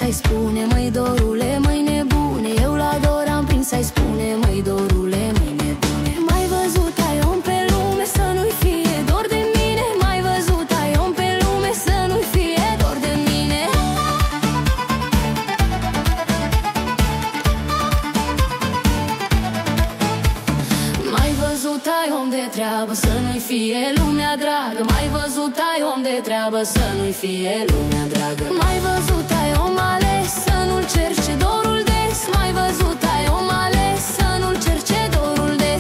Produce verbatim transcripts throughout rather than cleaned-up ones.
să-i spune, măi dorule, măi nebune. Eu la dor am prins să-i spune, măi dorule, măi nebune. Mai văzut ai om pe lume să nu-i fie dor de mine? Mai văzut ai om pe lume să nu-i fie dor de mine? Mai văzut ai om de treabă să nu-i fie lumea dragă? Mai văzut ai om de treabă să nu-i fie lumea dragă? Mai văzut ai om ales să nu-l cerce dorul des? Mai văzut ai om ales să nu-l cerce dorul des?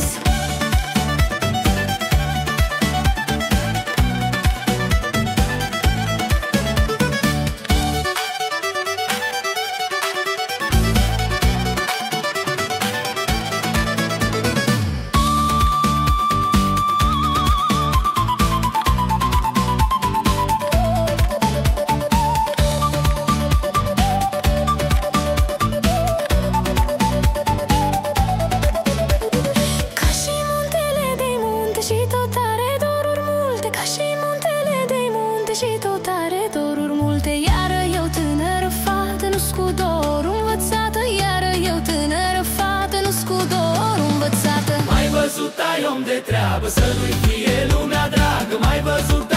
Și tot are doruri multe. Iară eu tânără fată, nu-s cu dor învățată. Iară eu tânără fată, nu-s cu dor învățată. Mai văzut ai om de treabă să nu-i fie lumea dragă? Mai văzut